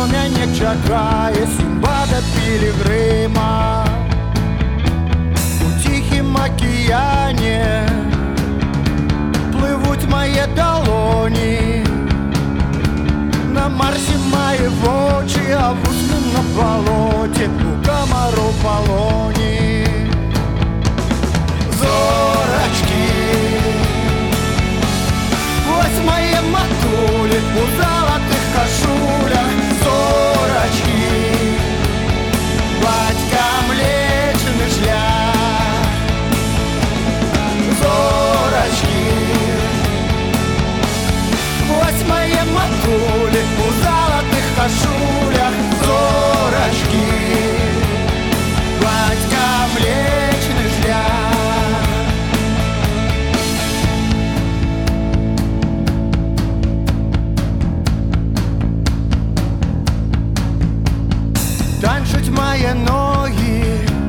мене чекає Сімбада Пілігрима у тихім океані пливуть мої долоні. На Марсі має очі, а вусни на болоті у комару полоні. Зорочки, ось мої матулі у золотих кашулях. Зорочки, батькам Млечний шлях. Зорочки, ось мої матулі у золотих кашулях. Зорочки, батькам Млечний шлях. Танчуть мої ноги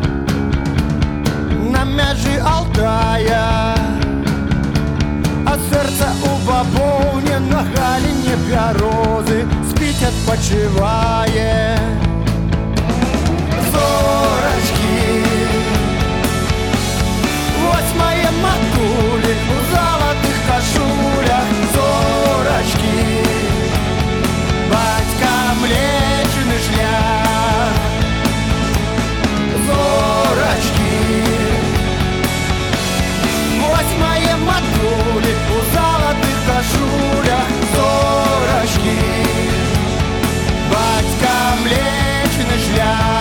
на межі Алтая, а серце у бабовні на галіні берези спить, відпочиває. Зорочки, ось мої матулі у золотих кашулях. Зорочки, батька Млечний шлях. Зорочки, ось мої матулі у золотих кашулях. Зорочки, батька Млечний шлях.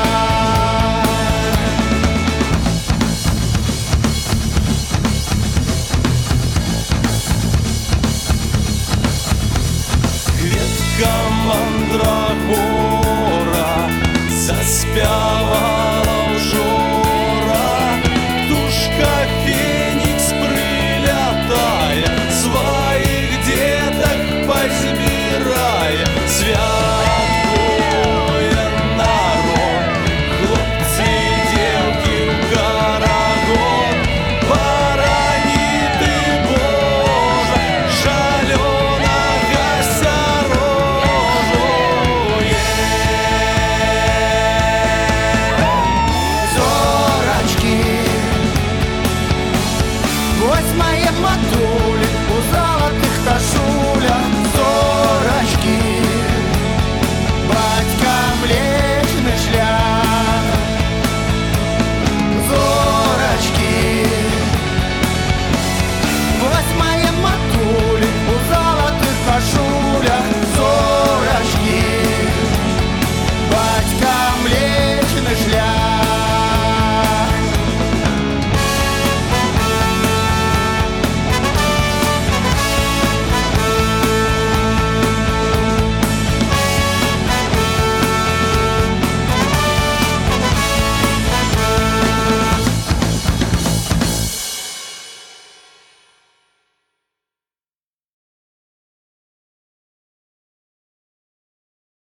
Квітка мандрагора заспівала